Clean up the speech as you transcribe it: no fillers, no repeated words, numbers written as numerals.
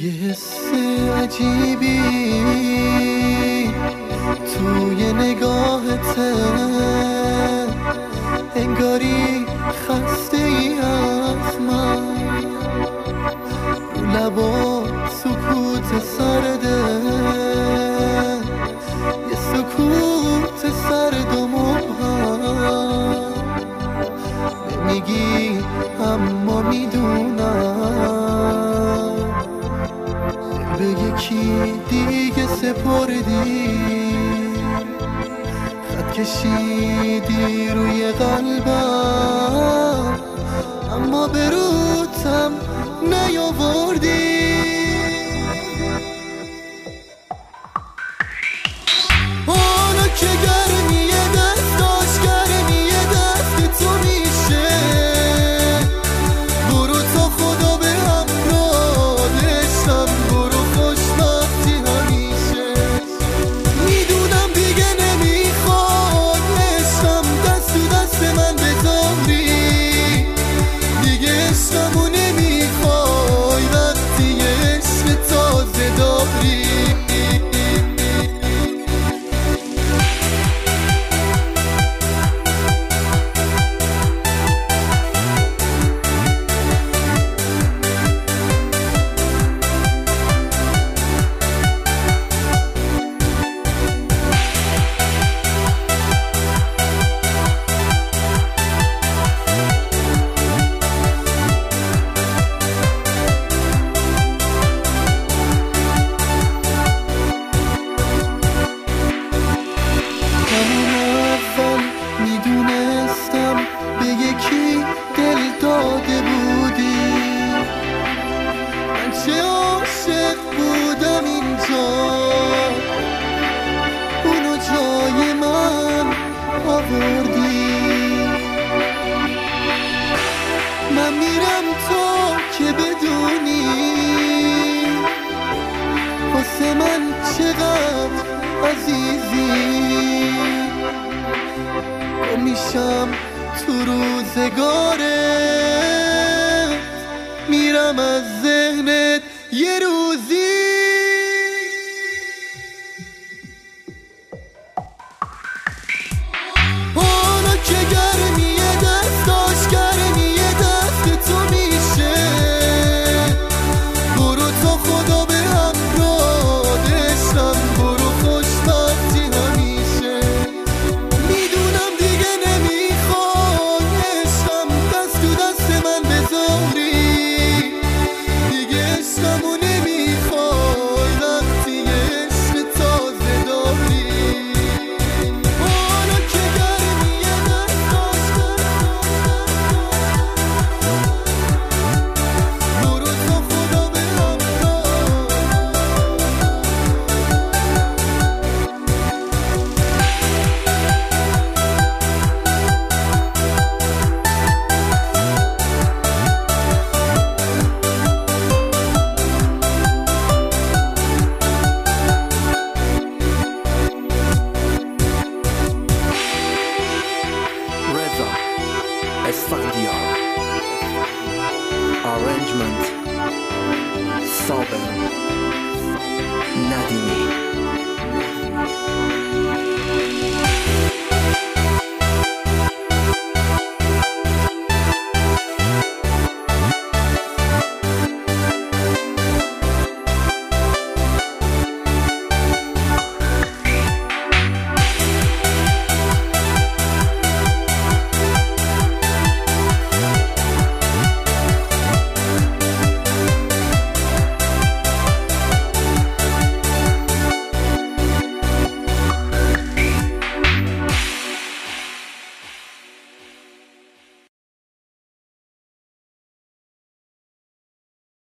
یه حس عجیبی توی نگاهته، انگاری خسته ای از من، رو لبا سکوت سرده، یه سکوت سرد و مبهم. نمیگی اما میدونم، به یکی دیگه سپردی، خط کشیدی روی قلبم، اما به روتم نیاوردی. حالا که گرمی دستاش، گرمی دست تو میشه، برو تا خدا به همراهشم، برو خوشبختی همیشه. میدونم دیگه نمیخوادشم، دست تو دست من بذاری، دیگه عشقمو نمیخوای وقتی عشق تازه داری. میدونستم به یکی دل داده بودی، من چه عاشق بودم اینجا، اونو جای من آوردی. من میرم تا که بدونی واسه من چقدر عزیزی، میشم تو روزگارت، میرم از ذهنت یه روزی. حالا که گرمی دستاش، گرمی دست تو میشه، برو تا خدا به همراهشم، برو خوشبختی همیشه. میدونم دیگه نمیخوادشم، دست تو دست من بذاری، دیگه عشقمو نمیخوای وقتی عشق تازه داری. حالا که گرمی دستاش، برو تا خدا به Reza Esfandiar. Arrangement Saben Nadimi.